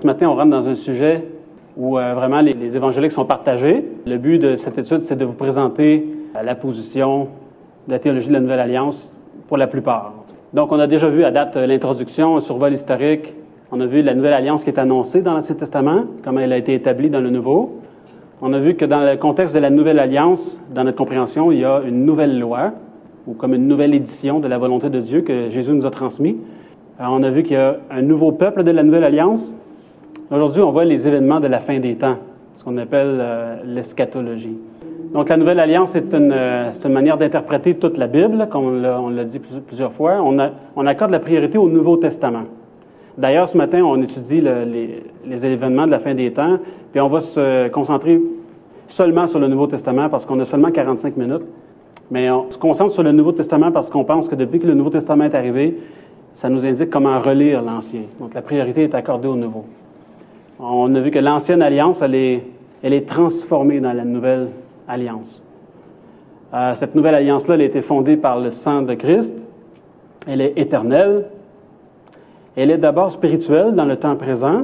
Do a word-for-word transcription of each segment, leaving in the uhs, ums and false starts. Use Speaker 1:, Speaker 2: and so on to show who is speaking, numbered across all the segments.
Speaker 1: matin, on rentre dans un sujet où euh, vraiment les, les évangéliques sont partagés. Le but de cette étude, c'est de vous présenter euh, la position de la théologie de la Nouvelle Alliance pour la plupart. Donc, on a déjà vu à date l'introduction, un survol historique. On a vu la Nouvelle Alliance qui est annoncée dans l'Ancien Testament, comment elle a été établie dans le Nouveau. On a vu que dans le contexte de la Nouvelle Alliance, dans notre compréhension, il y a une nouvelle loi, ou comme une nouvelle édition de la volonté de Dieu que Jésus nous a transmis. Alors, on a vu qu'il y a un nouveau peuple de la Nouvelle Alliance. Aujourd'hui, on voit les événements de la fin des temps, ce qu'on appelle euh, l'eschatologie. Donc, la Nouvelle Alliance, c'est une, euh, c'est une manière d'interpréter toute la Bible, comme on l'a, on l'a dit plusieurs fois. On, a, on accorde la priorité au Nouveau Testament. D'ailleurs, ce matin, on étudie le, les, les événements de la fin des temps, puis on va se concentrer seulement sur le Nouveau Testament parce qu'on a seulement quarante-cinq minutes. Mais on se concentre sur le Nouveau Testament parce qu'on pense que depuis que le Nouveau Testament est arrivé, ça nous indique comment relire l'Ancien. Donc, la priorité est accordée au Nouveau. On a vu que l'Ancienne Alliance, elle est, elle est transformée dans la Nouvelle Alliance. Euh, cette Nouvelle Alliance-là, elle a été fondée par le sang de Christ. Elle est éternelle. Elle est d'abord spirituelle dans le temps présent,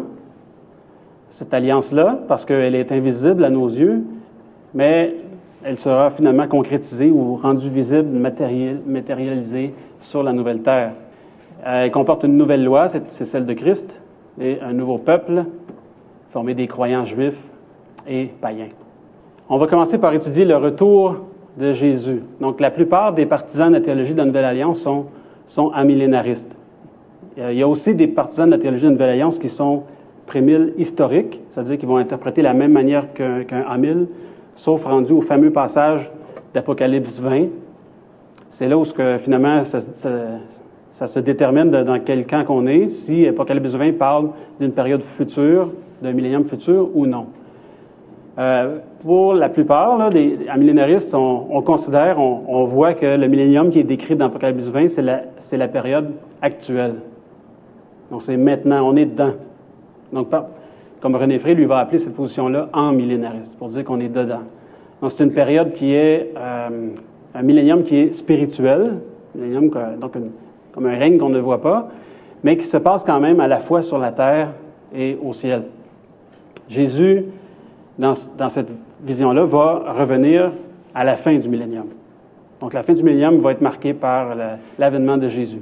Speaker 1: cette alliance-là, parce qu'elle est invisible à nos yeux, mais elle sera finalement concrétisée ou rendue visible, matériel, matérialisée sur la nouvelle terre. Elle comporte une nouvelle loi, c'est, c'est celle de Christ, et un nouveau peuple, formé des croyants juifs et païens. On va commencer par étudier le retour de Jésus. Donc, la plupart des partisans de la théologie de la Nouvelle Alliance sont, sont amillénaristes. Il y a aussi des partisans de la théologie de la Nouvelle Alliance qui sont prémiles historiques, c'est-à-dire qu'ils vont interpréter la même manière qu'un, qu'un amile, sauf rendu au fameux passage d'Apocalypse vingt. C'est là où ce que, finalement, ça, ça, ça se détermine de, dans quel camp qu'on est, si Apocalypse vingt parle d'une période future, d'un millénium futur ou non. Euh, pour la plupart là, des amillénaristes, on, on considère, on, on voit que le millénium qui est décrit dans Apocalypse vingt, c'est la, c'est la période actuelle. Donc, c'est maintenant, on est dedans. Donc, comme René Frey, lui, va appeler cette position-là amillénariste, pour dire qu'on est dedans. Donc, c'est une période qui est, euh, un millénium qui est spirituel, millénium, donc une, comme un règne qu'on ne voit pas, mais qui se passe quand même à la fois sur la terre et au ciel. Jésus, dans, dans cette vision-là, va revenir à la fin du millénium. Donc, la fin du millénium va être marquée par le, l'avènement de Jésus.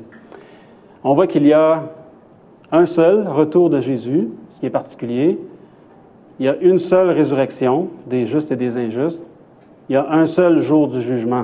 Speaker 1: On voit qu'il y a un seul retour de Jésus, ce qui est particulier. Il y a une seule résurrection des justes et des injustes. Il y a un seul jour du jugement.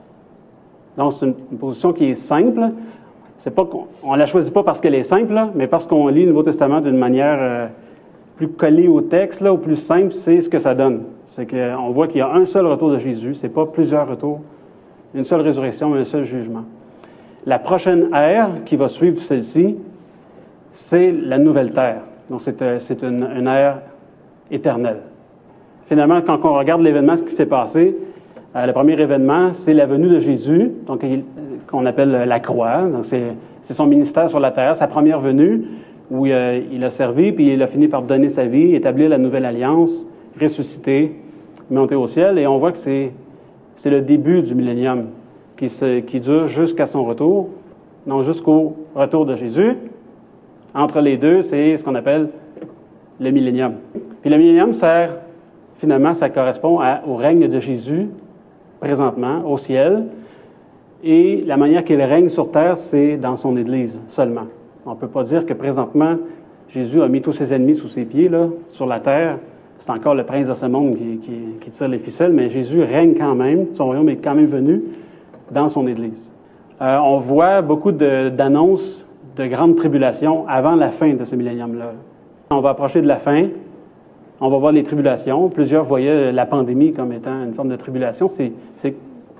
Speaker 1: Donc, c'est une, une position qui est simple. C'est pas qu'on ne la choisit pas parce qu'elle est simple, là, mais parce qu'on lit le Nouveau Testament d'une manière euh, plus collée au texte, là, ou plus simple, c'est ce que ça donne. C'est qu'on voit qu'il y a un seul retour de Jésus, c'est pas plusieurs retours. Une seule résurrection, un seul jugement. La prochaine ère qui va suivre celle-ci, c'est la nouvelle terre. Donc, c'est, c'est une, une ère éternelle. Finalement, quand on regarde l'événement, ce qui s'est passé, euh, le premier événement, c'est la venue de Jésus, donc, il, qu'on appelle la croix. Donc, c'est, c'est son ministère sur la terre, sa première venue, où euh, il a servi, puis il a fini par donner sa vie, établir la nouvelle alliance, ressusciter, monter au ciel. Et on voit que c'est, c'est le début du millénium qui, se, qui dure jusqu'à son retour, donc jusqu'au retour de Jésus. Entre les deux, c'est ce qu'on appelle le millénium. Puis le millénium sert, finalement, ça correspond à, au règne de Jésus, présentement, au ciel. Et la manière qu'il règne sur terre, c'est dans son Église seulement. On ne peut pas dire que présentement, Jésus a mis tous ses ennemis sous ses pieds, là, sur la terre. C'est encore le prince de ce monde qui, qui, qui tire les ficelles, mais Jésus règne quand même. Son royaume est quand même venu dans son Église. Euh, on voit beaucoup de, d'annonces de grandes tribulations avant la fin de ce millénium-là. On va approcher de la fin, on va voir les tribulations. Plusieurs voyaient la pandémie comme étant une forme de tribulation. C'est, c'est,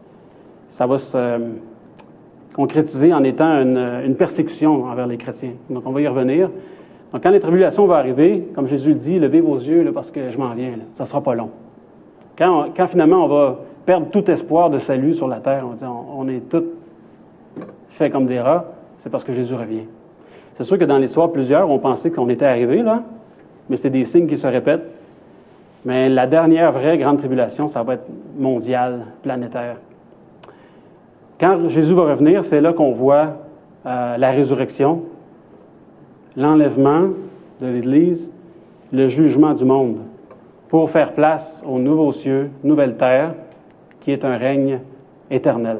Speaker 1: ça va se euh, concrétiser en étant une, une persécution envers les chrétiens. Donc, on va y revenir. Donc, quand les tribulations vont arriver, comme Jésus le dit, levez vos yeux là, parce que je m'en viens. Là. Ça ne sera pas long. Quand, on, quand finalement on va perdre tout espoir de salut sur la terre, on dit on, on est tous faits comme des rats, c'est parce que Jésus revient. C'est sûr que dans l'histoire, plusieurs ont pensé qu'on était arrivés, là, mais c'est des signes qui se répètent. Mais la dernière vraie grande tribulation, ça va être mondiale, planétaire. Quand Jésus va revenir, c'est là qu'on voit euh, la résurrection, l'enlèvement de l'Église le jugement du monde pour faire place aux nouveaux cieux, nouvelle terre, qui est un règne éternel.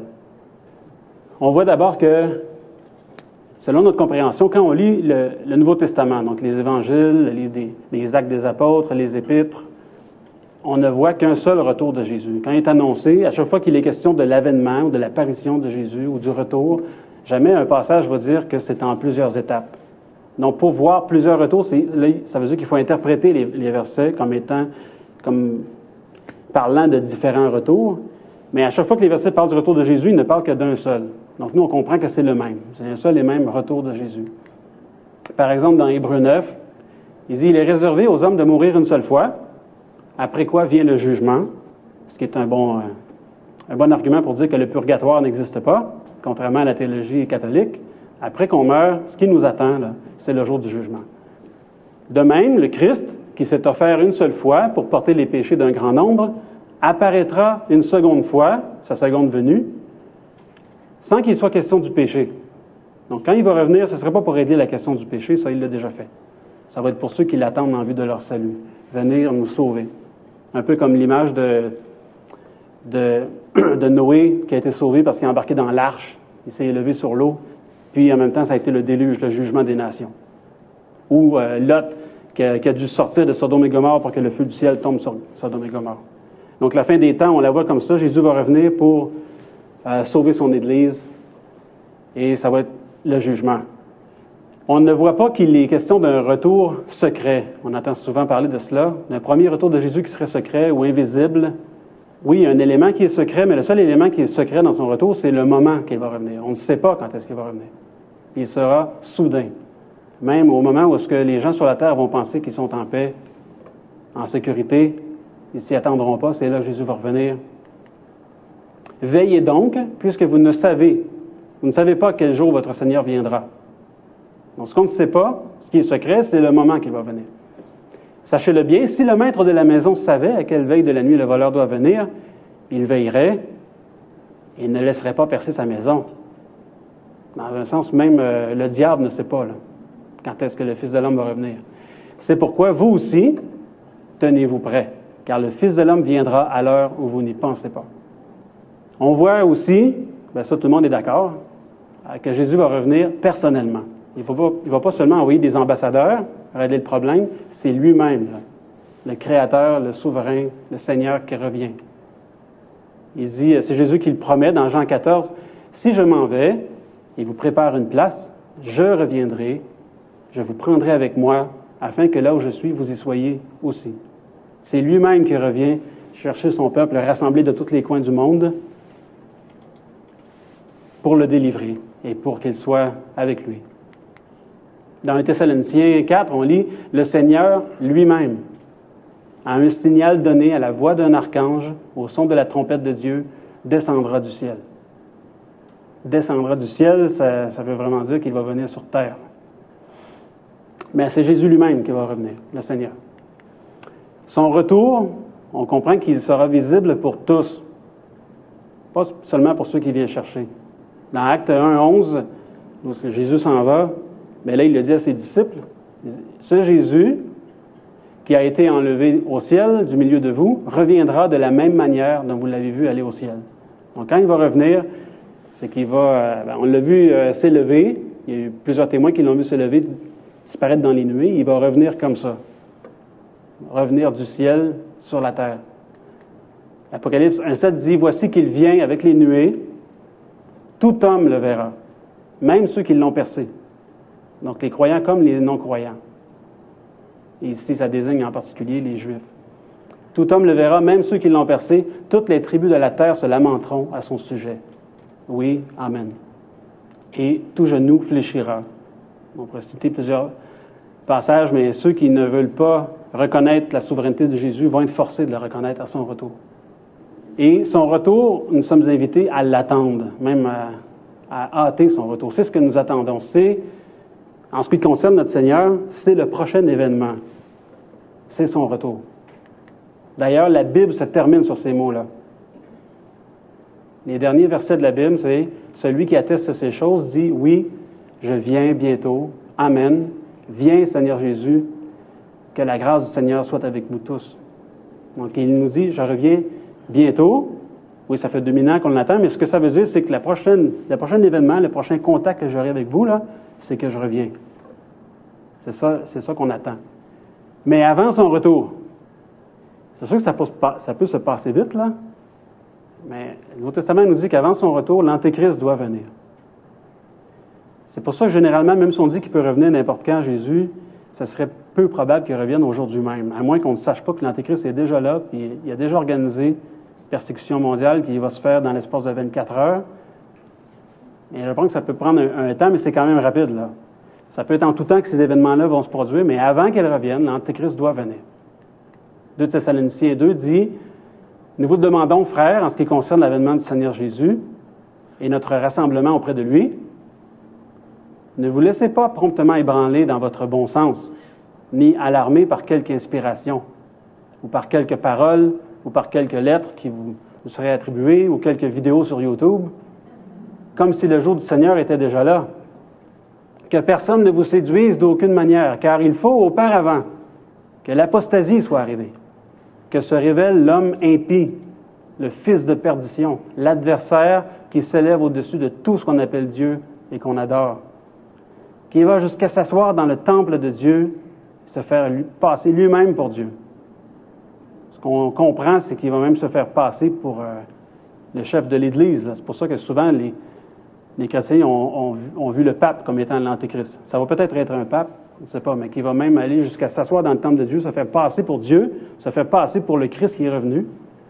Speaker 1: On voit d'abord que, selon notre compréhension, quand on lit le, le Nouveau Testament, donc les évangiles, les, les, les actes des apôtres, les épîtres, on ne voit qu'un seul retour de Jésus. Quand il est annoncé, à chaque fois qu'il est question de l'avènement ou de l'apparition de Jésus ou du retour, jamais un passage va dire que c'est en plusieurs étapes. Donc, pour voir plusieurs retours, c'est, là, ça veut dire qu'il faut interpréter les, les versets comme étant, comme parlant de différents retours. Mais à chaque fois que les versets parlent du retour de Jésus, ils ne parlent que d'un seul. Donc, nous, on comprend que c'est le même. C'est un seul et même retour de Jésus. Par exemple, dans Hébreux neuf, il dit « Il est réservé aux hommes de mourir une seule fois, après quoi vient le jugement », ce qui est un bon, un bon argument pour dire que le purgatoire n'existe pas, contrairement à la théologie catholique. Après qu'on meurt, ce qui nous attend, là, c'est le jour du jugement. De même, le Christ, qui s'est offert une seule fois pour porter les péchés d'un grand nombre, apparaîtra une seconde fois, sa seconde venue, sans qu'il soit question du péché. Donc, quand il va revenir, ce ne sera pas pour régler la question du péché, ça, il l'a déjà fait. Ça va être pour ceux qui l'attendent en vue de leur salut, venir nous sauver. Un peu comme l'image de, de, de Noé qui a été sauvé parce qu'il est embarqué dans l'arche, il s'est élevé sur l'eau, puis en même temps, ça a été le déluge, le jugement des nations. Ou euh, Lot qui a, qui a dû sortir de Sodome et Gomorrhe pour que le feu du ciel tombe sur Sodome et Gomorrhe. Donc, la fin des temps, on la voit comme ça. Jésus va revenir pour euh, sauver son Église et ça va être le jugement. On ne voit pas qu'il est question d'un retour secret. On entend souvent parler de cela, d'un premier retour de Jésus qui serait secret ou invisible. Oui, il y a un élément qui est secret, mais le seul élément qui est secret dans son retour, c'est le moment qu'il va revenir. On ne sait pas quand est-ce qu'il va revenir. Il sera soudain. Même au moment où est-ce que les gens sur la terre vont penser qu'ils sont en paix, en sécurité, ils ne s'y attendront pas, c'est là que Jésus va revenir. Veillez donc, puisque vous ne savez, vous ne savez pas à quel jour votre Seigneur viendra. Donc, ce qu'on ne sait pas, ce qui est secret, c'est le moment qu'il va venir. Sachez-le bien, si le maître de la maison savait à quelle veille de la nuit le voleur doit venir, il veillerait et ne laisserait pas percer sa maison. Dans un sens, même euh, le diable ne sait pas là, quand est-ce que le Fils de l'homme va revenir. C'est pourquoi vous aussi, tenez-vous prêts, car le Fils de l'homme viendra à l'heure où vous n'y pensez pas. On voit aussi, bien ça tout le monde est d'accord, que Jésus va revenir personnellement. Il ne va pas seulement envoyer des ambassadeurs régler le problème, c'est lui-même, là, le Créateur, le Souverain, le Seigneur qui revient. Il dit, c'est Jésus qui le promet dans Jean quatorze, « Si je m'en vais et vous prépare une place, je reviendrai, je vous prendrai avec moi, afin que là où je suis, vous y soyez aussi. » C'est lui-même qui revient chercher son peuple, le rassembler de tous les coins du monde pour le délivrer et pour qu'il soit avec lui. Dans un Thessaloniciens quatre, on lit « Le Seigneur lui-même, à un signal donné à la voix d'un archange, au son de la trompette de Dieu, descendra du ciel. » Descendra du ciel, ça, ça veut vraiment dire qu'il va venir sur terre. Mais c'est Jésus lui-même qui va revenir, le Seigneur. Son retour, on comprend qu'il sera visible pour tous, pas seulement pour ceux qui viennent chercher. Dans Acte un, onze, où Jésus s'en va, bien là, il le dit à ses disciples, ce Jésus, qui a été enlevé au ciel du milieu de vous, reviendra de la même manière dont vous l'avez vu aller au ciel. Donc, quand il va revenir, c'est qu'il va, euh, ben, on l'a vu euh, s'élever, il y a eu plusieurs témoins qui l'ont vu s'élever, disparaître dans les nuées, il va revenir comme ça. Revenir du ciel sur la terre. Apocalypse un sept dit, « Voici qu'il vient avec les nuées, tout homme le verra, même ceux qui l'ont percé. » Donc, les croyants comme les non-croyants. Et ici, ça désigne en particulier les Juifs. Tout homme le verra, même ceux qui l'ont percé. Toutes les tribus de la terre se lamenteront à son sujet. Oui, amen. Et tout genou fléchira. On pourrait citer plusieurs passages, mais ceux qui ne veulent pas reconnaître la souveraineté de Jésus vont être forcés de le reconnaître à son retour. Et son retour, nous sommes invités à l'attendre, même à, à hâter son retour. C'est ce que nous attendons. C'est En ce qui concerne notre Seigneur, c'est le prochain événement. C'est son retour. D'ailleurs, la Bible se termine sur ces mots-là. Les derniers versets de la Bible, c'est « Celui qui atteste ces choses dit, oui, je viens bientôt. Amen. Viens, Seigneur Jésus. Que la grâce du Seigneur soit avec vous tous. Donc, il nous dit, je reviens bientôt. Oui, ça fait deux mille ans qu'on l'attend, mais ce que ça veut dire, c'est que la prochaine, le prochain événement, le prochain contact que j'aurai avec vous, là, c'est que je reviens. C'est ça, c'est ça qu'on attend. Mais avant son retour, c'est sûr que ça peut, ça peut se passer vite, là, mais le Nouveau Testament nous dit qu'avant son retour, l'Antéchrist doit venir. C'est pour ça que généralement, même si on dit qu'il peut revenir n'importe quand, Jésus, ça serait peu probable qu'il revienne aujourd'hui même, à moins qu'on ne sache pas que l'Antéchrist est déjà là, puis il a déjà organisé persécution mondiale qui va se faire dans l'espace de vingt-quatre heures. Et je pense que ça peut prendre un, un temps, mais c'est quand même rapide, là. Ça peut être en tout temps que ces événements-là vont se produire, mais avant qu'elles reviennent, l'Antéchrist doit venir. deux Thessaloniciens deux dit, « Nous vous demandons, frères, en ce qui concerne l'avènement du Seigneur Jésus et notre rassemblement auprès de lui, ne vous laissez pas promptement ébranler dans votre bon sens, ni alarmer par quelque inspiration, ou par quelques paroles, ou par quelques lettres qui vous, vous seraient attribuées, ou quelques vidéos sur YouTube, comme si le jour du Seigneur était déjà là. Que personne ne vous séduise d'aucune manière, car il faut auparavant que l'apostasie soit arrivée, que se révèle l'homme impie, le fils de perdition, l'adversaire qui s'élève au-dessus de tout ce qu'on appelle Dieu et qu'on adore, qui va jusqu'à s'asseoir dans le temple de Dieu, se faire passer lui-même pour Dieu. Ce qu'on comprend, c'est qu'il va même se faire passer pour euh, le chef de l'Église. C'est pour ça que souvent, les, les chrétiens ont, ont, ont vu le pape comme étant l'Antéchrist. Ça va peut-être être un pape, je ne sais pas, mais qui va même aller jusqu'à s'asseoir dans le temple de Dieu, se faire passer pour Dieu, se faire passer pour le Christ qui est revenu,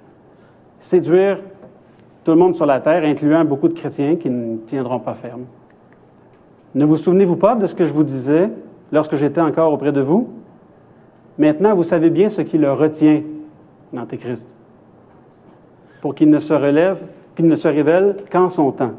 Speaker 1: séduire tout le monde sur la terre, incluant beaucoup de chrétiens qui ne tiendront pas ferme. Ne vous souvenez-vous pas de ce que je vous disais lorsque j'étais encore auprès de vous? Maintenant, vous savez bien ce qui le retient, l'Antéchrist, pour qu'il ne se relève, qu'il ne se révèle qu'en son temps.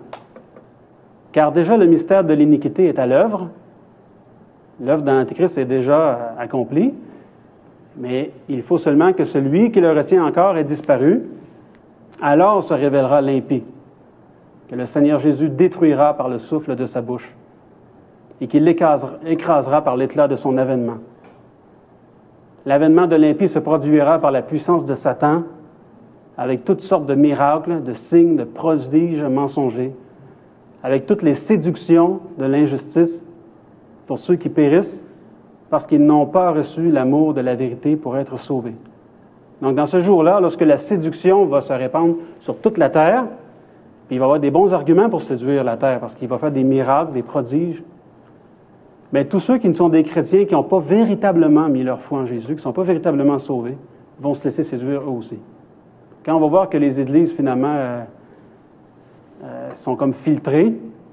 Speaker 1: Car déjà le mystère de l'iniquité est à l'œuvre. L'œuvre de l'Antéchrist est déjà accomplie, mais il faut seulement que celui qui le retient encore ait disparu. Alors se révélera l'impie, que le Seigneur Jésus détruira par le souffle de sa bouche, et qu'il l'écrasera, écrasera par l'éclat de son avènement. L'avènement de l'impie se produira par la puissance de Satan, avec toutes sortes de miracles, de signes, de prodiges mensongers, avec toutes les séductions de l'injustice pour ceux qui périssent, parce qu'ils n'ont pas reçu l'amour de la vérité pour être sauvés. Donc, dans ce jour-là, lorsque la séduction va se répandre sur toute la terre, puis il va y avoir des bons arguments pour séduire la terre, parce qu'il va faire des miracles, des prodiges. Mais tous ceux qui ne sont des chrétiens, qui n'ont pas véritablement mis leur foi en Jésus, qui ne sont pas véritablement sauvés, vont se laisser séduire eux aussi. Quand on va voir que les églises, finalement, euh, euh, sont comme filtrées,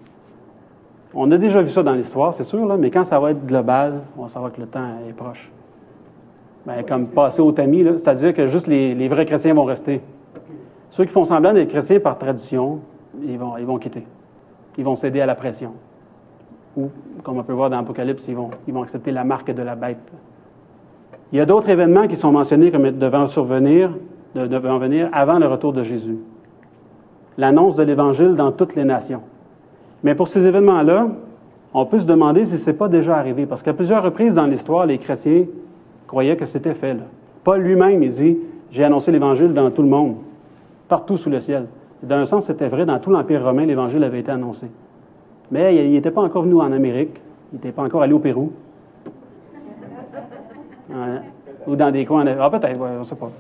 Speaker 1: on a déjà vu ça dans l'histoire, c'est sûr, là, mais quand ça va être global, on va savoir que le temps est proche. Ben, comme passer au tamis, là, c'est-à-dire que juste les, les vrais chrétiens vont rester. Ceux qui font semblant d'être chrétiens par tradition, ils vont, ils vont quitter. Ils vont céder à la pression. Ou, comme on peut voir dans l'Apocalypse, ils vont, ils vont accepter la marque de la bête. Il y a d'autres événements qui sont mentionnés comme devant survenir, de, devant venir avant le retour de Jésus. L'annonce de l'Évangile dans toutes les nations. Mais pour ces événements-là, on peut se demander si ce n'est pas déjà arrivé. Parce qu'à plusieurs reprises dans l'histoire, les chrétiens croyaient que c'était fait. Là. Paul lui-même, il dit, « J'ai annoncé l'Évangile dans tout le monde, partout sous le ciel. » Dans un sens, c'était vrai, dans tout l'Empire romain, l'Évangile avait été annoncé. Mais il n'était pas encore venu en Amérique, il n'était pas encore allé au Pérou. Euh, ou dans des coins... Ah, peut-être, ouais, on ne sait pas.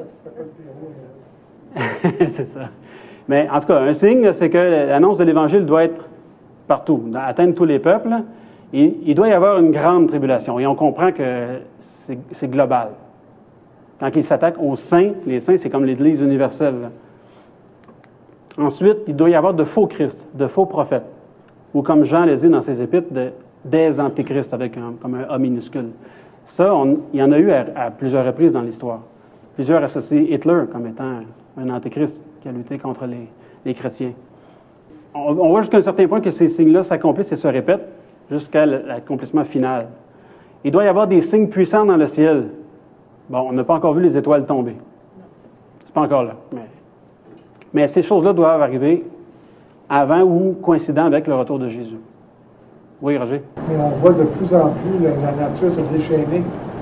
Speaker 1: C'est ça. Mais en tout cas, un signe, c'est que l'annonce de l'Évangile doit être partout, atteindre tous les peuples. Et il doit y avoir une grande tribulation. Et on comprend que c'est, c'est global. Quand il s'attaque aux saints, les saints, c'est comme l'Église universelle. Là. Ensuite, il doit y avoir de faux Christ, de faux prophètes. Ou comme Jean le dit dans ses épîtres, de, des antéchrists, avec un, comme un A minuscule. Ça, on, il y en a eu à, à plusieurs reprises dans l'histoire. Plusieurs associent Hitler comme étant un antéchrist qui a lutté contre les, les chrétiens. On, on voit jusqu'à un certain point que ces signes-là s'accomplissent et se répètent jusqu'à l'accomplissement final. Il doit y avoir des signes puissants dans le ciel. Bon, on n'a pas encore vu les étoiles tomber. C'est pas encore là. Mais, mais ces choses-là doivent arriver avant ou coïncidant avec le retour de Jésus. Oui, Roger?
Speaker 2: Mais on voit de plus en plus la, la nature se déchaîner.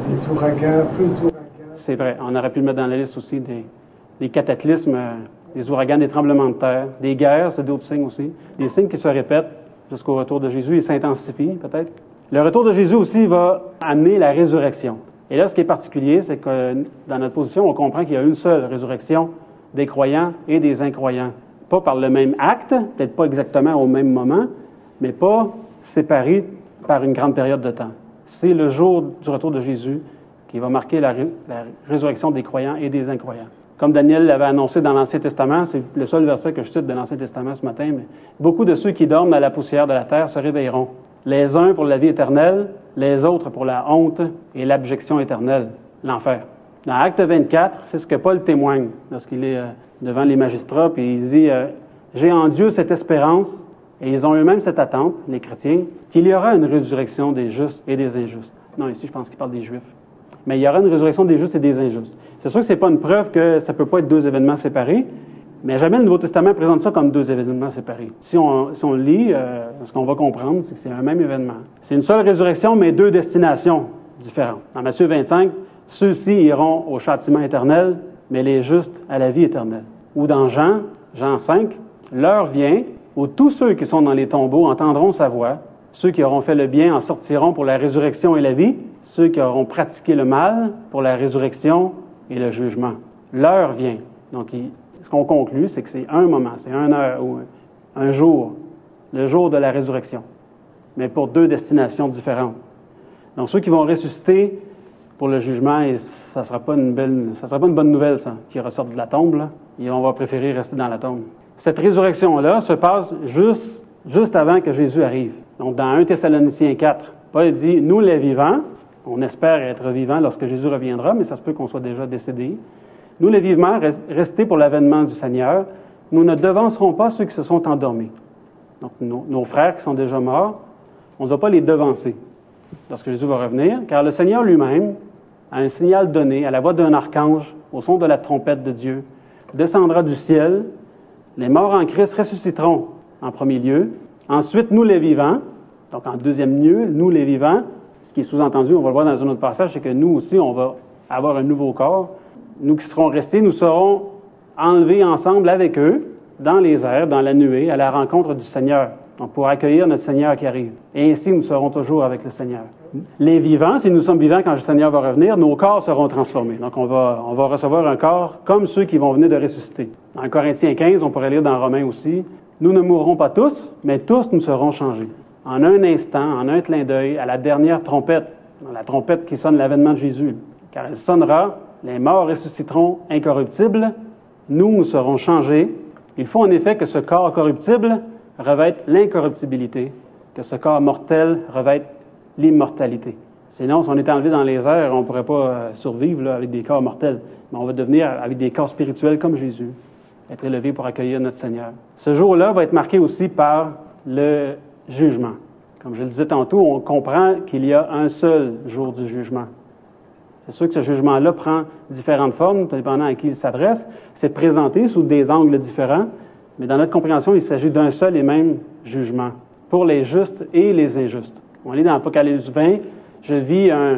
Speaker 2: Les ouragans, peu d'ouragans.
Speaker 1: C'est vrai. On aurait pu le mettre dans la liste aussi des, des cataclysmes, euh, des ouragans, des tremblements de terre, des guerres, c'est d'autres signes aussi. Des signes qui se répètent jusqu'au retour de Jésus et s'intensifient peut-être. Le retour de Jésus aussi va amener la résurrection. Et là, ce qui est particulier, c'est que dans notre position, on comprend qu'il y a une seule résurrection des croyants et des incroyants. Pas par le même acte, peut-être pas exactement au même moment, mais pas séparés par une grande période de temps. C'est le jour du retour de Jésus qui va marquer la, ré- la résurrection des croyants et des incroyants. Comme Daniel l'avait annoncé dans l'Ancien Testament, c'est le seul verset que je cite de l'Ancien Testament ce matin, mais beaucoup de ceux qui dorment à la poussière de la terre se réveilleront. Les uns pour la vie éternelle, les autres pour la honte et l'abjection éternelle, l'enfer. Dans Acte vingt-quatre, c'est ce que Paul témoigne lorsqu'il est euh, devant les magistrats, puis il dit euh, « J'ai en Dieu cette espérance, et ils ont eux-mêmes cette attente, les chrétiens, qu'il y aura une résurrection des justes et des injustes. » Non, ici, je pense qu'il parle des Juifs. Mais il y aura une résurrection des justes et des injustes. C'est sûr que ce n'est pas une preuve que ça ne peut pas être deux événements séparés, mais jamais le Nouveau Testament présente ça comme deux événements séparés. Si on, si on le lit, euh, ce qu'on va comprendre, c'est que c'est un même événement. C'est une seule résurrection, mais deux destinations différentes. Dans Matthieu vingt-cinq, ceux-ci iront au châtiment éternel, mais les justes à la vie éternelle. Ou dans Jean, Jean cinq, l'heure vient où tous ceux qui sont dans les tombeaux entendront sa voix. Ceux qui auront fait le bien en sortiront pour la résurrection et la vie. Ceux qui auront pratiqué le mal pour la résurrection et le jugement. L'heure vient. Donc, il, ce qu'on conclut, c'est que c'est un moment, c'est un heure ou un jour, le jour de la résurrection, mais pour deux destinations différentes. Donc, ceux qui vont ressusciter pour le jugement, et ça ne sera pas une belle, ça sera pas une bonne nouvelle, ça, qui ressortent de la tombe, là, et on va préférer rester dans la tombe. Cette résurrection-là se passe juste, juste avant que Jésus arrive. Donc, dans un Thessaloniciens quatre, Paul dit, nous les vivants, on espère être vivants lorsque Jésus reviendra, mais ça se peut qu'on soit déjà décédés. Nous les vivants, restés pour l'avènement du Seigneur, nous ne devancerons pas ceux qui se sont endormis. Donc, nos, nos frères qui sont déjà morts, on ne va pas les devancer lorsque Jésus va revenir, car le Seigneur lui-même, à un signal donné, à la voix d'un archange, au son de la trompette de Dieu, descendra du ciel. Les morts en Christ ressusciteront en premier lieu. Ensuite, nous les vivants, donc en deuxième lieu, nous les vivants, ce qui est sous-entendu, on va le voir dans un autre passage, c'est que nous aussi, on va avoir un nouveau corps. Nous qui serons restés, nous serons enlevés ensemble avec eux, dans les airs, dans la nuée, à la rencontre du Seigneur. Donc, pour accueillir notre Seigneur qui arrive. Et ainsi, nous serons toujours avec le Seigneur. Les vivants, si nous sommes vivants quand le Seigneur va revenir, nos corps seront transformés. Donc, on va, on va recevoir un corps comme ceux qui vont venir de ressusciter. Dans Corinthiens quinze, on pourrait lire dans Romains aussi, « Nous ne mourrons pas tous, mais tous nous serons changés. En un instant, en un clin d'œil, à la dernière trompette, la trompette qui sonne l'avènement de Jésus. Car elle sonnera, les morts ressusciteront incorruptibles, nous, nous serons changés. Il faut en effet que ce corps corruptible revête l'incorruptibilité, que ce corps mortel revête l'immortalité. Sinon, si on est enlevé dans les airs, on ne pourrait pas euh, survivre là, avec des corps mortels, mais on va devenir avec des corps spirituels comme Jésus, être élevé pour accueillir notre Seigneur. Ce jour-là va être marqué aussi par le jugement. Comme je le disais tantôt, on comprend qu'il y a un seul jour du jugement. C'est sûr que ce jugement-là prend différentes formes, dépendant à qui il s'adresse. C'est présenté sous des angles différents, mais dans notre compréhension, il s'agit d'un seul et même jugement, pour les justes et les injustes. On lit dans Apocalypse vingt, « Je vis un,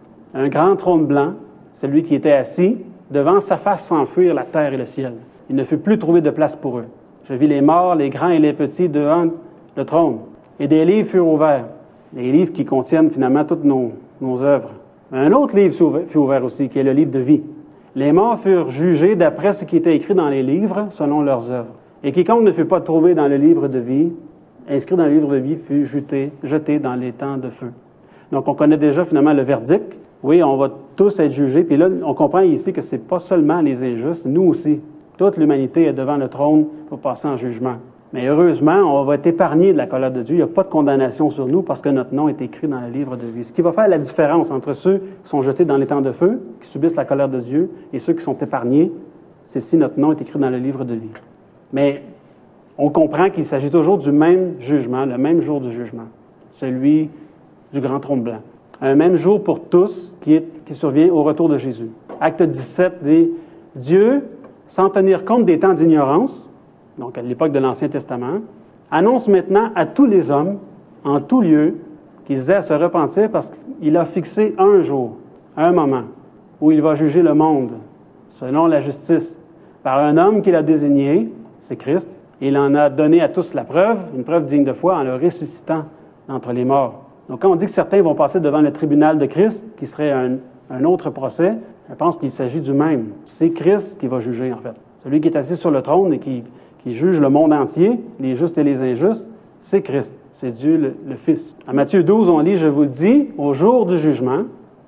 Speaker 1: un grand trône blanc, celui qui était assis, devant sa face s'enfuir la terre et le ciel. Il ne fut plus trouvé de place pour eux. Je vis les morts, les grands et les petits devant le trône. Et des livres furent ouverts. » Les livres qui contiennent finalement toutes nos, nos œuvres. Un autre livre fut ouvert aussi, qui est le livre de vie. Les morts furent jugés d'après ce qui était écrit dans les livres, selon leurs œuvres. Et quiconque ne fut pas trouvé dans le livre de vie, inscrit dans le livre de vie, fut jeté, jeté dans les temps de feu. Donc, on connaît déjà finalement le verdict. Oui, on va tous être jugés. Puis là, on comprend ici que ce n'est pas seulement les injustes, nous aussi. Toute l'humanité est devant le trône pour passer en jugement. Mais heureusement, on va être épargné de la colère de Dieu. Il n'y a pas de condamnation sur nous parce que notre nom est écrit dans le livre de vie. Ce qui va faire la différence entre ceux qui sont jetés dans les temps de feu, qui subissent la colère de Dieu, et ceux qui sont épargnés, c'est si notre nom est écrit dans le livre de vie. Mais on comprend qu'il s'agit toujours du même jugement, le même jour du jugement, celui du grand trône blanc. Un même jour pour tous qui, est, qui survient au retour de Jésus. Acte dix-sept dit « Dieu, sans tenir compte des temps d'ignorance, donc à l'époque de l'Ancien Testament, annonce maintenant à tous les hommes, en tout lieu, qu'ils aient à se repentir parce qu'il a fixé un jour, un moment où il va juger le monde selon la justice par un homme qu'il a désigné, c'est Christ, et il en a donné à tous la preuve, une preuve digne de foi, en le ressuscitant d'entre les morts. Donc quand on dit que certains vont passer devant le tribunal de Christ, qui serait un, un autre procès, je pense qu'il s'agit du même. C'est Christ qui va juger, en fait. Celui qui est assis sur le trône et qui, qui juge le monde entier, les justes et les injustes, c'est Christ. C'est Dieu le, le Fils. En Matthieu douze, on lit, « Je vous le dis, au jour du jugement,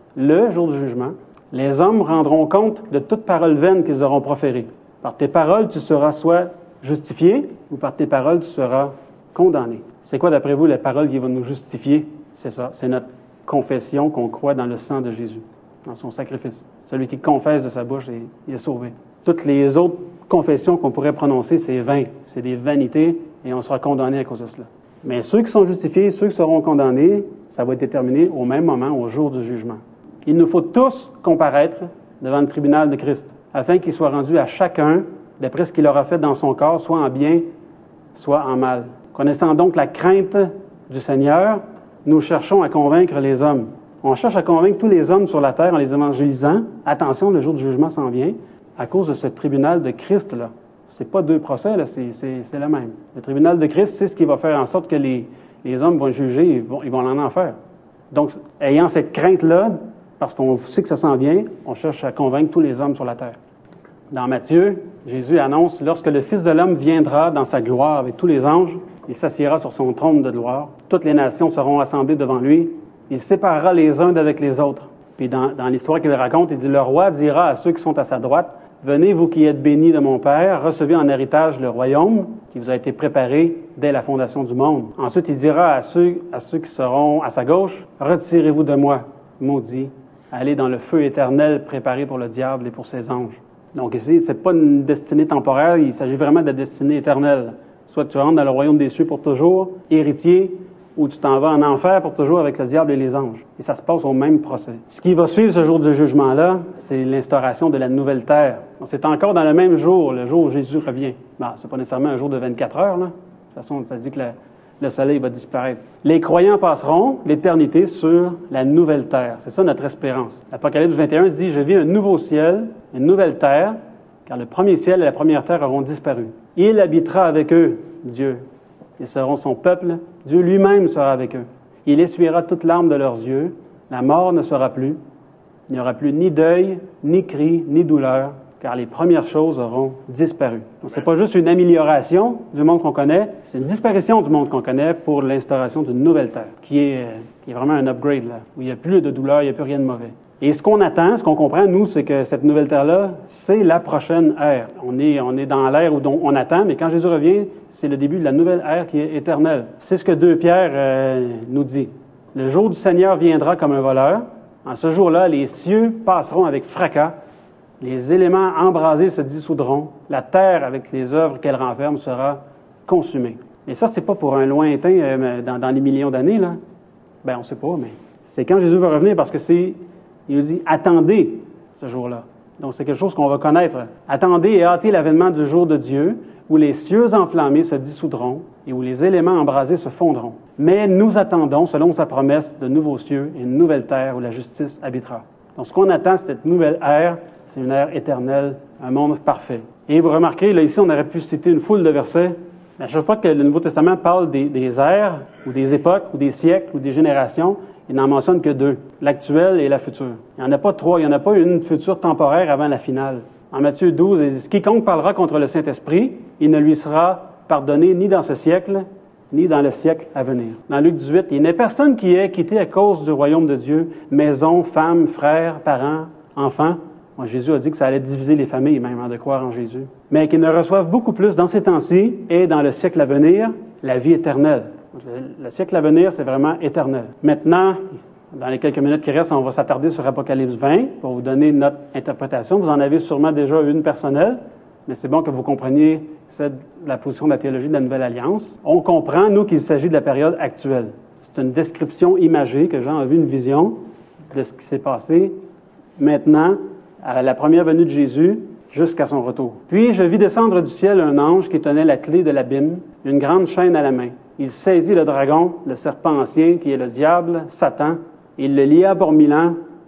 Speaker 1: le jour du jugement, les hommes rendront compte de toute parole vaine qu'ils auront proférée. Par tes paroles, tu seras soit justifié, ou par tes paroles, tu seras condamné. » C'est quoi, d'après vous, la parole qui va nous justifier? C'est ça, c'est notre confession qu'on croit dans le sang de Jésus, dans son sacrifice. Celui qui confesse de sa bouche, il est sauvé. Toutes les autres confessions qu'on pourrait prononcer, c'est vain, c'est des vanités, et on sera condamné à cause de cela. Mais ceux qui sont justifiés, ceux qui seront condamnés, ça va être déterminé au même moment, au jour du jugement. Il nous faut tous comparaître devant le tribunal de Christ, afin qu'il soit rendu à chacun, d'après ce qu'il aura fait dans son corps, soit en bien, soit en mal. Connaissant donc la crainte du Seigneur, nous cherchons à convaincre les hommes. On cherche à convaincre tous les hommes sur la terre en les évangélisant. Attention, le jour du jugement s'en vient, à cause de ce tribunal de Christ-là. C'est pas deux procès, là, c'est, c'est, c'est le même. Le tribunal de Christ, c'est ce qui va faire en sorte que les, les hommes vont juger, ils vont, ils vont en enfer. Donc, ayant cette crainte-là, parce qu'on sait que ça s'en vient, on cherche à convaincre tous les hommes sur la terre. Dans Matthieu, Jésus annonce, « Lorsque le Fils de l'homme viendra dans sa gloire avec tous les anges, il s'assiera sur son trône de gloire. Toutes les nations seront assemblées devant lui. Il séparera les uns d'avec les autres. » Puis dans, dans l'histoire qu'il raconte, il dit, « Le roi dira à ceux qui sont à sa droite, « Venez, vous qui êtes bénis de mon Père, recevez en héritage le royaume qui vous a été préparé dès la fondation du monde. » Ensuite, il dira à ceux, à ceux qui seront à sa gauche, « Retirez-vous de moi, maudits, allez dans le feu éternel préparé pour le diable et pour ses anges. » Donc ici, ce n'est pas une destinée temporaire, il s'agit vraiment de la destinée éternelle. Soit tu rentres dans le royaume des cieux pour toujours, héritier, ou tu t'en vas en enfer pour toujours avec le diable et les anges. Et ça se passe au même procès. Ce qui va suivre ce jour du jugement-là, c'est l'instauration de la nouvelle terre. Donc, c'est encore dans le même jour, le jour où Jésus revient. Bon, c'est pas nécessairement un jour de vingt-quatre heures, là. De toute façon, ça dit que la, le soleil va disparaître. Les croyants passeront l'éternité sur la nouvelle terre. C'est ça notre espérance. L'Apocalypse vingt et un dit, « Je vis un nouveau ciel, une nouvelle terre, car le premier ciel et la première terre auront disparu. Il habitera avec eux, Dieu. Ils seront son peuple. Dieu lui-même sera avec eux. Il essuiera toute larme de leurs yeux. La mort ne sera plus. Il n'y aura plus ni deuil, ni cri, ni douleur, car les premières choses auront disparu. » Donc, c'est pas juste une amélioration du monde qu'on connaît, c'est une disparition du monde qu'on connaît pour l'instauration d'une nouvelle terre, qui est, qui est vraiment un upgrade, là, où il n'y a plus de douleur, il n'y a plus rien de mauvais. Et ce qu'on attend, ce qu'on comprend, nous, c'est que cette nouvelle terre-là, c'est la prochaine ère. On est, on est dans l'ère où on attend, mais quand Jésus revient, c'est le début de la nouvelle ère qui est éternelle. C'est ce que deux Pierre euh, nous dit. « Le jour du Seigneur viendra comme un voleur. En ce jour-là, les cieux passeront avec fracas. Les éléments embrasés se dissoudront. La terre, avec les œuvres qu'elle renferme, sera consumée. » Et ça, c'est pas pour un lointain euh, dans, dans les millions d'années, là. Ben, on sait pas, mais c'est quand Jésus va revenir, parce que c'est... Il nous dit, attendez ce jour-là. Donc, c'est quelque chose qu'on va connaître. Attendez et hâtez l'avènement du jour de Dieu, où les cieux enflammés se dissoudront et où les éléments embrasés se fondront. Mais nous attendons, selon sa promesse, de nouveaux cieux et une nouvelle terre où la justice habitera. Donc, ce qu'on attend, c'est cette nouvelle ère, c'est une ère éternelle, un monde parfait. Et vous remarquez, là, ici, on aurait pu citer une foule de versets. Mais à chaque fois que le Nouveau Testament parle des, des ères, ou des époques, ou des siècles, ou des générations, il n'en mentionne que deux, l'actuelle et la future. Il n'y en a pas trois, il n'y en a pas une future temporaire avant la finale. En Matthieu douze, il dit, « Quiconque parlera contre le Saint-Esprit, il ne lui sera pardonné ni dans ce siècle, ni dans le siècle à venir. » Dans Luc dix-huit, « Il n'est personne qui ait quitté à cause du royaume de Dieu, maison, femme, frères, parents, enfants. » Bon, Jésus a dit que ça allait diviser les familles, même, hein, de croire en Jésus. « Mais qu'il ne reçoive beaucoup plus dans ces temps-ci et dans le siècle à venir, la vie éternelle. » Le, le siècle à venir, c'est vraiment éternel. Maintenant, dans les quelques minutes qui restent, on va s'attarder sur Apocalypse vingt pour vous donner notre interprétation. Vous en avez sûrement déjà une personnelle, mais c'est bon que vous compreniez cette, la position de la théologie de la Nouvelle Alliance. On comprend, nous, qu'il s'agit de la période actuelle. C'est une description imagée, que Jean a vu une vision de ce qui s'est passé maintenant, à la première venue de Jésus, jusqu'à son retour. « Puis je vis descendre du ciel un ange qui tenait la clé de l'abîme, une grande chaîne à la main. Il saisit le dragon, le serpent ancien, qui est le diable, Satan. Il le lia pour mille ans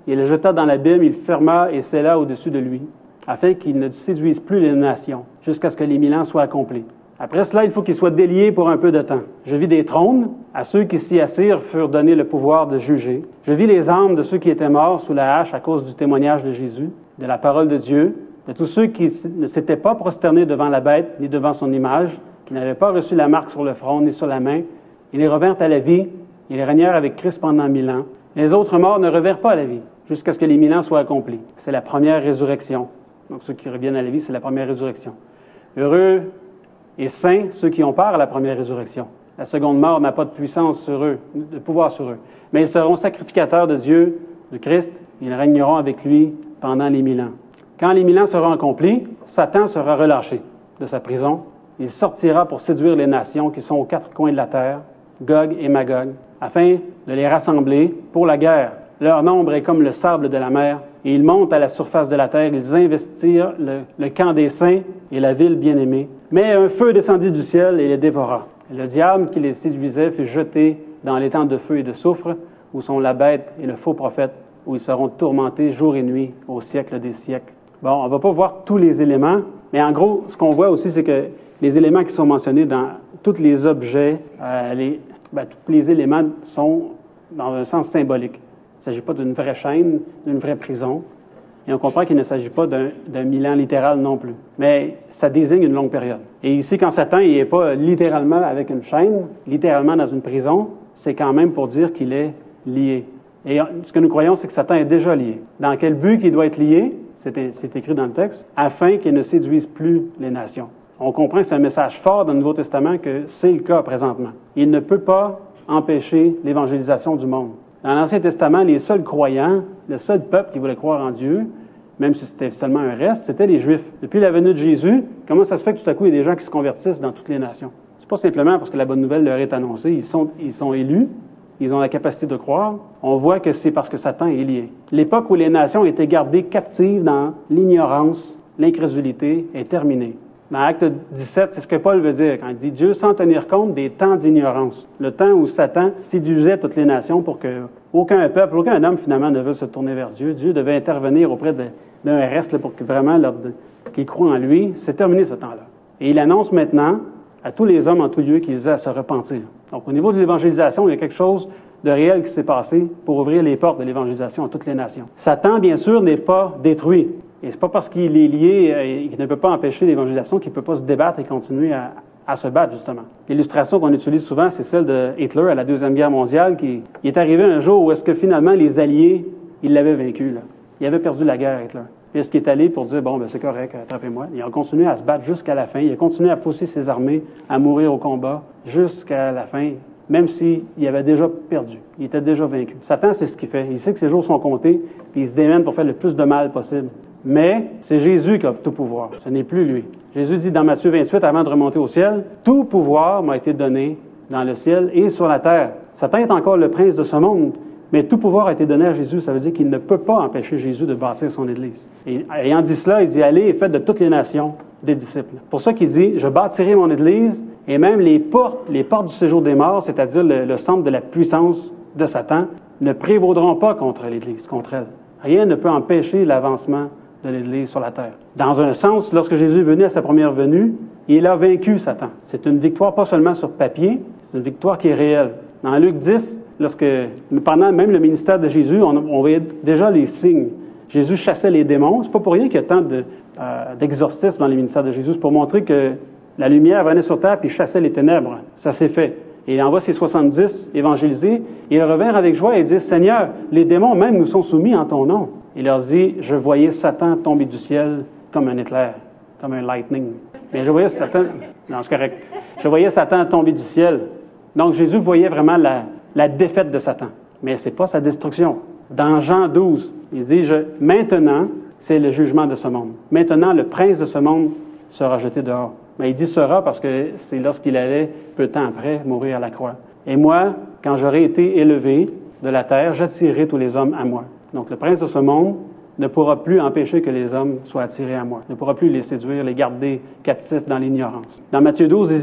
Speaker 1: il le jeta dans l'abîme, il ferma et scella au-dessus de lui, afin qu'il ne séduise plus les nations, jusqu'à ce que les mille ans soient accomplis. Après cela, il faut qu'il soit délié pour un peu de temps. Je vis des trônes, à ceux qui s'y assirent furent donnés le pouvoir de juger. Je vis les âmes de ceux qui étaient morts sous la hache à cause du témoignage de Jésus, de la parole de Dieu, de tous ceux qui ne s'étaient pas prosternés devant la bête, ni devant son image, qui n'avaient pas reçu la marque sur le front, ni sur la main. Ils les revinrent à la vie, ils régnèrent avec Christ pendant mille ans. Les autres morts ne revinrent pas à la vie, jusqu'à ce que les mille ans soient accomplis. C'est la première résurrection. Donc ceux qui reviennent à la vie, c'est la première résurrection. Heureux et saints ceux qui ont part à la première résurrection. La seconde mort n'a pas de puissance sur eux, de pouvoir sur eux. Mais ils seront sacrificateurs de Dieu, du Christ. Ils régneront avec lui pendant les mille ans. Quand les mille ans seront accomplis, Satan sera relâché de sa prison. Il sortira pour séduire les nations qui sont aux quatre coins de la terre, Gog et Magog, afin de les rassembler pour la guerre. Leur nombre est comme le sable de la mer, et ils montent à la surface de la terre. Ils investirent le, le camp des saints et la ville bien-aimée. Mais un feu descendit du ciel et les dévora. Et le diable qui les séduisait fut jeté dans l'étang de feu et de soufre, où sont la bête et le faux prophète, où ils seront tourmentés jour et nuit au siècle des siècles. Bon, on ne va pas voir tous les éléments, mais en gros, ce qu'on voit aussi, c'est que les éléments qui sont mentionnés dans tous les objets, euh, les, ben, tous les éléments sont dans un sens symbolique. Il ne s'agit pas d'une vraie chaîne, d'une vraie prison. Et on comprend qu'il ne s'agit pas d'un, d'un Milan littéral non plus. Mais ça désigne une longue période. Et ici, quand Satan n'est pas littéralement avec une chaîne, littéralement dans une prison, c'est quand même pour dire qu'il est lié. Et ce que nous croyons, c'est que Satan est déjà lié. Dans quel but qu'il doit être lié? C'est, c'est écrit dans le texte. Afin qu'il ne séduise plus les nations. On comprend que c'est un message fort dans le Nouveau Testament que c'est le cas présentement. Il ne peut pas empêcher l'évangélisation du monde. Dans l'Ancien Testament, les seuls croyants, le seul peuple qui voulait croire en Dieu, même si c'était seulement un reste, c'était les Juifs. Depuis la venue de Jésus, comment ça se fait que tout à coup, il y a des gens qui se convertissent dans toutes les nations? C'est pas simplement parce que la bonne nouvelle leur est annoncée. Ils sont, ils sont élus, ils ont la capacité de croire. On voit que c'est parce que Satan est lié. L'époque où les nations étaient gardées captives dans l'ignorance, l'incrédulité, est terminée. Dans Acte dix-sept, c'est ce que Paul veut dire quand il dit « Dieu sans tenir compte des temps d'ignorance ». Le temps où Satan séduisait toutes les nations pour que aucun peuple, aucun homme finalement ne veuille se tourner vers Dieu. Dieu devait intervenir auprès de, d'un reste là, pour que vraiment leur, de, qu'ils croient en lui. C'est terminé ce temps-là. Et il annonce maintenant à tous les hommes en tout lieu qu'ils aient à se repentir. Donc au niveau de l'évangélisation, il y a quelque chose de réel qui s'est passé pour ouvrir les portes de l'évangélisation à toutes les nations. Satan, bien sûr, n'est pas détruit. Et c'est pas parce qu'il est lié et qu'il ne peut pas empêcher l'évangélisation qu'il ne peut pas se débattre et continuer à, à se battre, justement. L'illustration qu'on utilise souvent, c'est celle de Hitler à la Deuxième Guerre mondiale, qui il est arrivé un jour où est-ce que finalement les Alliés, ils l'avaient vaincu, là. Il avait perdu la guerre, Hitler. Et est-ce qu'il est allé pour dire, bon, ben c'est correct, attrapez-moi. Il a continué à se battre jusqu'à la fin. Il a continué à pousser ses armées à mourir au combat jusqu'à la fin, même s'il avait déjà perdu. Il était déjà vaincu. Satan, c'est ce qu'il fait. Il sait que ses jours sont comptés, puis il se démène pour faire le plus de mal possible. Mais c'est Jésus qui a tout pouvoir. Ce n'est plus lui. Jésus dit dans Matthieu vingt-huit, avant de remonter au ciel, « Tout pouvoir m'a été donné dans le ciel et sur la terre. » Satan est encore le prince de ce monde, mais tout pouvoir a été donné à Jésus. Ça veut dire qu'il ne peut pas empêcher Jésus de bâtir son Église. Et ayant dit cela, il dit, « Allez et faites de toutes les nations des disciples. » Pour ça qu'il dit, « Je bâtirai mon Église et même les portes, les portes du séjour des morts, c'est-à-dire le, le centre de la puissance de Satan, ne prévaudront pas contre l'Église, contre elle. Rien ne peut empêcher l'avancement de l'Église sur la terre. » Dans un sens, lorsque Jésus est venu à sa première venue, il a vaincu Satan. C'est une victoire pas seulement sur papier, c'est une victoire qui est réelle. Dans Luc dix, lorsque, pendant même le ministère de Jésus, on, on voyait déjà les signes. Jésus chassait les démons. C'est pas pour rien qu'il y a tant de, euh, d'exorcismes dans le ministère de Jésus. C'est pour montrer que la lumière venait sur terre puis chassait les ténèbres. Ça s'est fait. Et il envoie ses soixante-dix évangélisés. Et ils revinrent avec joie et disent, « Seigneur, les démons même nous sont soumis en ton nom. » Il leur dit, « Je voyais Satan tomber du ciel comme un éclair, comme un lightning. » Mais je voyais Satan... Non, c'est correct. Je voyais Satan tomber du ciel. Donc, Jésus voyait vraiment la, la défaite de Satan. Mais ce n'est pas sa destruction. Dans Jean douze, il dit, je, « Maintenant, c'est le jugement de ce monde. Maintenant, le prince de ce monde sera jeté dehors. » Mais il dit « sera » parce que c'est lorsqu'il allait, peu de temps après, mourir à la croix. « Et moi, quand j'aurai été élevé de la terre, j'attirerai tous les hommes à moi. » Donc, le prince de ce monde ne pourra plus empêcher que les hommes soient attirés à moi, ne pourra plus les séduire, les garder captifs dans l'ignorance. Dans Matthieu douze, il dit,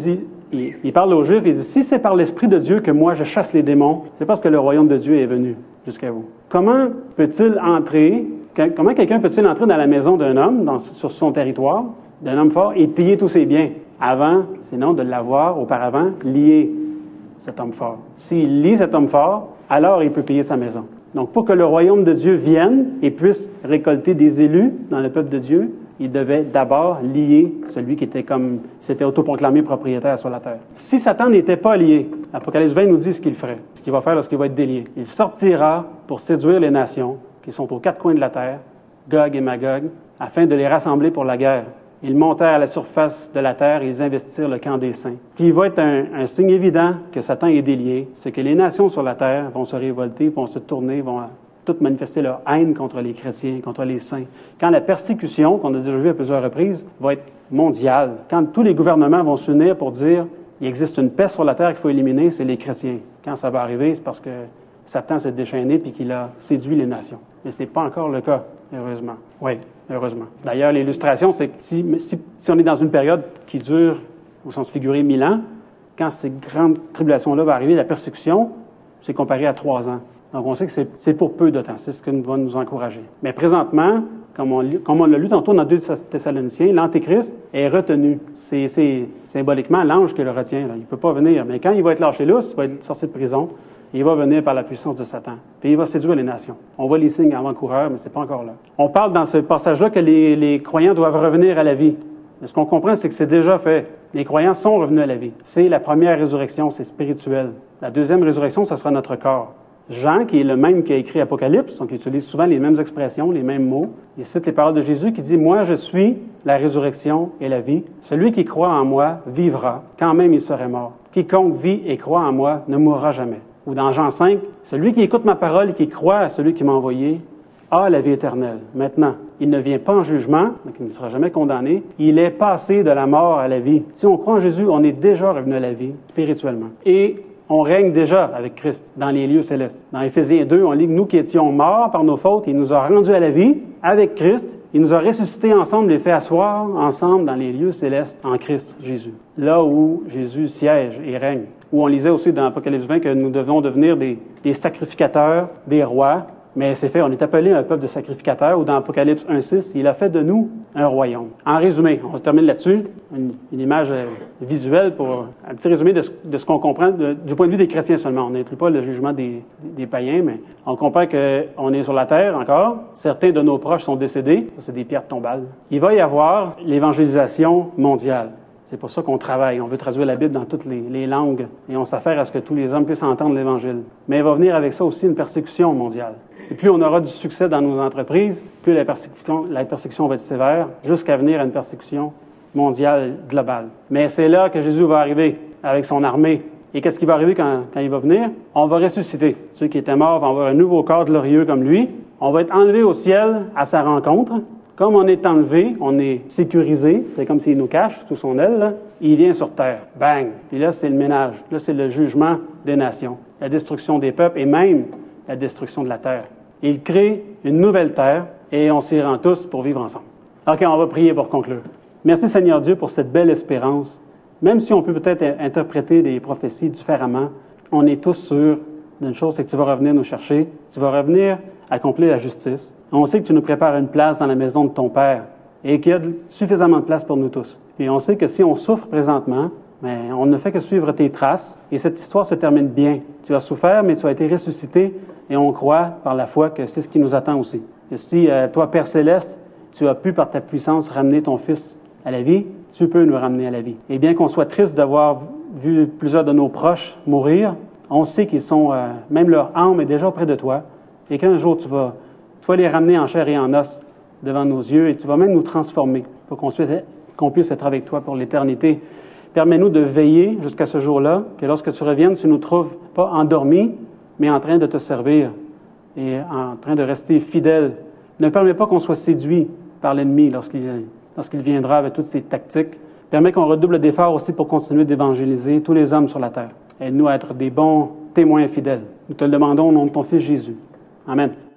Speaker 1: il, il parle aux Juifs, il dit, si c'est par l'Esprit de Dieu que moi je chasse les démons, c'est parce que le royaume de Dieu est venu jusqu'à vous. Comment peut-il entrer, comment quelqu'un peut-il entrer dans la maison d'un homme, dans, sur son territoire, d'un homme fort, et piller tous ses biens, avant, sinon de l'avoir auparavant lié, cet homme fort. S'il lie cet homme fort, alors il peut piller sa maison. Donc, pour que le royaume de Dieu vienne et puisse récolter des élus dans le peuple de Dieu, il devait d'abord lier celui qui était comme, s'était autoproclamé propriétaire sur la terre. Si Satan n'était pas lié, Apocalypse vingt nous dit ce qu'il ferait, ce qu'il va faire lorsqu'il va être délié. Il sortira pour séduire les nations qui sont aux quatre coins de la terre, Gog et Magog, afin de les rassembler pour la guerre. Ils montèrent à la surface de la terre et ils investirent le camp des saints. Ce qui va être un, un signe évident que Satan est délié, c'est que les nations sur la terre vont se révolter, vont se tourner, vont toutes manifester leur haine contre les chrétiens, contre les saints. Quand la persécution, qu'on a déjà vu à plusieurs reprises, va être mondiale, quand tous les gouvernements vont s'unir pour dire il existe une peste sur la terre qu'il faut éliminer, c'est les chrétiens. Quand ça va arriver, c'est parce que Satan s'est déchaîné puis qu'il a séduit les nations. Mais ce n'est pas encore le cas, heureusement. Oui, heureusement. D'ailleurs, l'illustration, c'est que si, si, si on est dans une période qui dure, au sens figuré, mille ans, quand ces grandes tribulations-là vont arriver, la persécution, c'est comparé à trois ans. Donc, on sait que c'est, c'est pour peu de temps. C'est ce qui va nous encourager. Mais présentement, comme on, comme on l'a lu tantôt dans deux Thessaloniciens, l'Antéchrist est retenu. C'est, c'est symboliquement l'ange qui le retient. Là. Il ne peut pas venir. Mais quand il va être lâché lousse, il va être sorti de prison, il va venir par la puissance de Satan. Puis il va séduire les nations. On voit les signes avant-coureurs, mais ce n'est pas encore là. On parle dans ce passage-là que les, les croyants doivent revenir à la vie. Mais ce qu'on comprend, c'est que c'est déjà fait. Les croyants sont revenus à la vie. C'est la première résurrection, c'est spirituel. La deuxième résurrection, ce sera notre corps. Jean, qui est le même qui a écrit Apocalypse, donc il utilise souvent les mêmes expressions, les mêmes mots. Il cite les paroles de Jésus qui dit « Moi, je suis la résurrection et la vie. Celui qui croit en moi vivra, quand même il serait mort. Quiconque vit et croit en moi ne mourra jamais. » Ou dans Jean cinq, « Celui qui écoute ma parole et qui croit à celui qui m'a envoyé a la vie éternelle. Maintenant, il ne vient pas en jugement, donc il ne sera jamais condamné. Il est passé de la mort à la vie. » Si on croit en Jésus, on est déjà revenu à la vie, spirituellement. Et on règne déjà avec Christ dans les lieux célestes. Dans Éphésiens deux, on lit que nous qui étions morts par nos fautes, il nous a rendus à la vie avec Christ. Il nous a ressuscités ensemble et fait asseoir ensemble dans les lieux célestes en Christ Jésus. Là où Jésus siège et règne. Où on lisait aussi dans Apocalypse vingt que nous devons devenir des, des sacrificateurs, des rois. Mais c'est fait, on est appelé un peuple de sacrificateurs, ou dans Apocalypse un six, il a fait de nous un royaume. En résumé, on se termine là-dessus, une, une image euh, visuelle pour un petit résumé de ce, de ce qu'on comprend de, du point de vue des chrétiens seulement. On n'inclut pas le jugement des, des, des païens, mais on comprend qu'on est sur la terre encore. Certains de nos proches sont décédés, c'est des pierres tombales. Il va y avoir l'évangélisation mondiale. C'est pour ça qu'on travaille. On veut traduire la Bible dans toutes les, les langues et on s'affaire à ce que tous les hommes puissent entendre l'Évangile. Mais il va venir avec ça aussi une persécution mondiale. Et plus on aura du succès dans nos entreprises, plus la persécution, la persécution va être sévère, jusqu'à venir à une persécution mondiale globale. Mais c'est là que Jésus va arriver avec son armée. Et qu'est-ce qui va arriver quand, quand il va venir? On va ressusciter. Ceux qui étaient morts vont avoir un nouveau corps glorieux comme lui. On va être enlevé au ciel à sa rencontre. Comme on est enlevé, on est sécurisé, c'est comme s'il nous cache sous son aile, là. Il vient sur terre. Bang! Et là, c'est le ménage. Là, c'est le jugement des nations, la destruction des peuples et même la destruction de la terre. Il crée une nouvelle terre et on s'y rend tous pour vivre ensemble. OK, on va prier pour conclure. Merci Seigneur Dieu pour cette belle espérance. Même si on peut peut-être interpréter des prophéties différemment, on est tous sûrs d'une chose, c'est que tu vas revenir nous chercher, tu vas revenir accomplir la justice. On sait que tu nous prépares une place dans la maison de ton Père et qu'il y a suffisamment de place pour nous tous. Et on sait que si on souffre présentement, mais on ne fait que suivre tes traces et cette histoire se termine bien. Tu as souffert, mais tu as été ressuscité et on croit par la foi que c'est ce qui nous attend aussi. Et si euh, toi, Père Céleste, tu as pu par ta puissance ramener ton Fils à la vie, tu peux nous ramener à la vie. Et bien qu'on soit triste d'avoir vu plusieurs de nos proches mourir, on sait qu'ils sont, euh, même leur âme est déjà auprès de toi et qu'un jour tu vas, tu vas les ramener en chair et en os devant nos yeux et tu vas même nous transformer pour qu'on puisse, qu'on puisse être avec toi pour l'éternité. Permets-nous de veiller jusqu'à ce jour-là, que lorsque tu reviennes, tu ne nous trouves pas endormis, mais en train de te servir et en train de rester fidèle. Ne permets pas qu'on soit séduit par l'ennemi lorsqu'il, lorsqu'il viendra avec toutes ses tactiques. Permets qu'on redouble d'efforts aussi pour continuer d'évangéliser tous les hommes sur la terre. Aide-nous à être des bons témoins fidèles. Nous te le demandons au nom de ton Fils Jésus. Amen.